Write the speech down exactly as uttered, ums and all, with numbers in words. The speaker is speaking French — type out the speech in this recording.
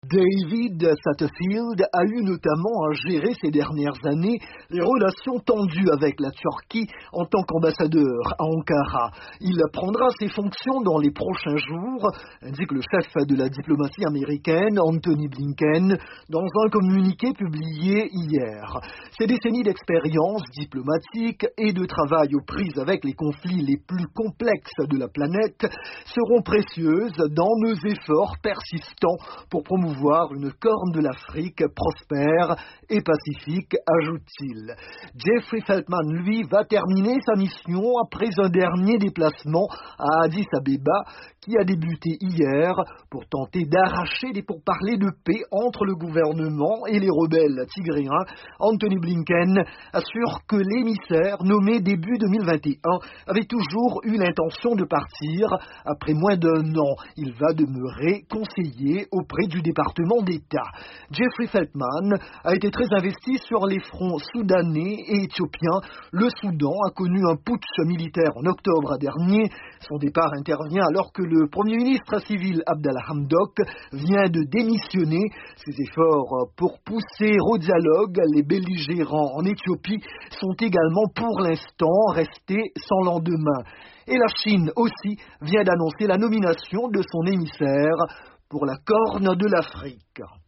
David Satterfield a eu notamment à gérer ces dernières années les relations tendues avec la Turquie en tant qu'ambassadeur à Ankara. Il prendra ses fonctions dans les prochains jours, indique le chef de la diplomatie américaine, Antony Blinken, dans un communiqué publié hier. Ces décennies d'expérience diplomatique et de travail aux prises avec les conflits les plus complexes de la planète seront précieuses dans nos efforts persistants pour promouvoir une corne de l'Afrique prospère et pacifique, ajoute-t-il. Jeffrey Feltman, lui, va terminer sa mission après un dernier déplacement à Addis Abeba qui a débuté hier pour tenter d'arracher des pourparlers de paix entre le gouvernement et les rebelles tigréens. Antony Blinken assure que l'émissaire nommé début deux mille vingt et un avait toujours eu l'intention de partir après moins d'un an. Il va demeurer conseiller auprès du département d'État. Jeffrey Feltman a été très investi sur les fronts soudanais et éthiopiens. Le Soudan a connu un putsch militaire en octobre dernier. Son départ intervient alors que le Premier ministre civil Abdallah Hamdok vient de démissionner. Ses efforts pour pousser au dialogue les belligérants en Éthiopie sont également pour l'instant restés sans lendemain. Et la Chine aussi vient d'annoncer la nomination de son émissaire pour la Corne de l'Afrique.